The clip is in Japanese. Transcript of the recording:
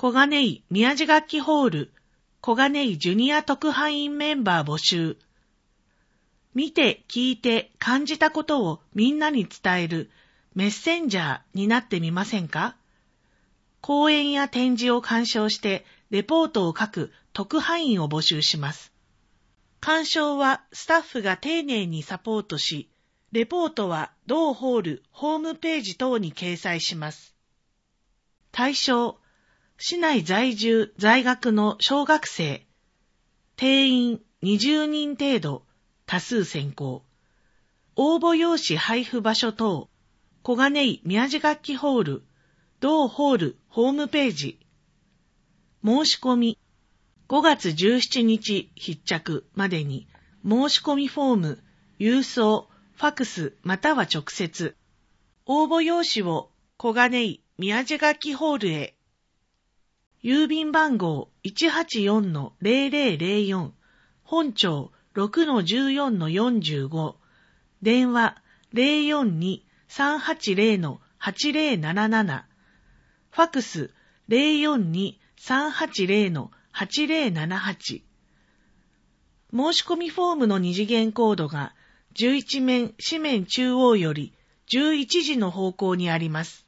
小金井宮地楽器ホール、小金井ジュニア特派員メンバー募集。見て、聞いて、感じたことをみんなに伝えるメッセンジャーになってみませんか？講演や展示を鑑賞してレポートを書く特派員を募集します。鑑賞はスタッフが丁寧にサポートし、レポートは同ホールホームページ等に掲載します。対象、市内在住在学の小学生、定員20人程度、多数選考。応募用紙配布場所等、小金井宮地楽器ホール、同ホールホームページ。申し込み、5月17日必着までに申し込みフォーム、郵送、ファクスまたは直接。応募用紙を小金井宮地楽器ホールへ。郵便番号 184-0004 本庁 6-14-45 電話 042-380-8077 ファクス 042-380-8078 申し込みフォームの二次元コードが11面紙面中央より11時の方向にあります。